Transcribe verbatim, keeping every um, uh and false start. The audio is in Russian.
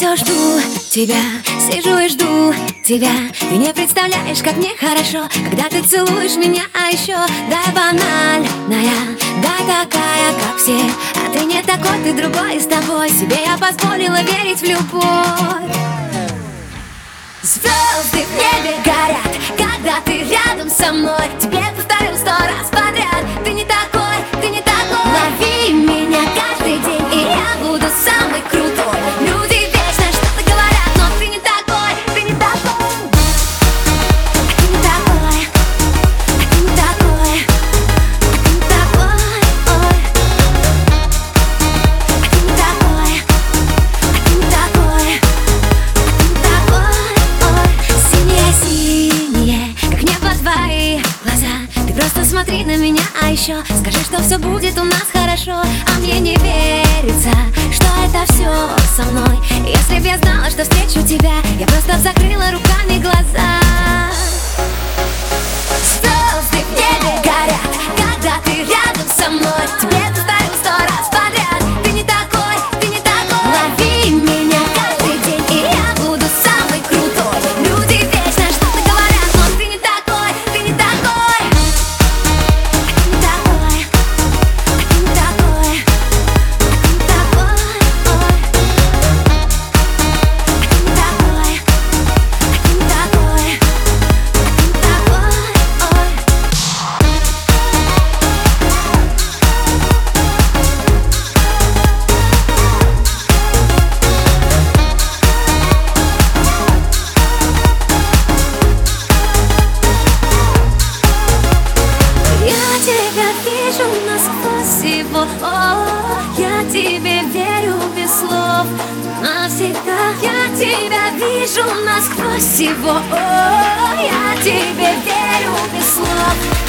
все жду тебя, сижу и жду тебя. Ты не представляешь, как мне хорошо, когда ты целуешь меня, а еще дай банальная, дай такая, как все. А ты не такой, ты другой, и с тобой себе я позволила верить в любовь. Звезды в небе горят, когда ты рядом со мной. Тебе повторю сто раз подряд: ты не такой, ты не такой. Лови меня каждый день, и я буду самый крутой. Люди вечно что-то говорят, но ты не такой, ты не такой. Ты не такой, ты не такой, ты не такой, ой. Ты не такой, ты не такой, ты не такой, ой. Синие-синие, как небо твои глаза. Ты просто смотри на меня, а еще скажи, что все будет у нас хорошо. А мне не верится, что это все со мной. Если б я знала, что встречу тебя, я просто б закрыла руками глаза. Звезды в небе горят, когда ты рядом со мной. Тебе повторю сто раз подряд: ты не такой, ты не такой. Лови меня каждый день, и я буду самый крутой. Люди вечно что-то говорят, но ты не такой, ты не такой. Ты не такой, ты не такой, ты не такой, ой. Ты не такой, ты не такой, ты не такой, ой. Я тебя вижу насквозь его, о, я тебе верю без слов навсегда. Я тебя вижу насквозь его, о, я тебе верю без слов.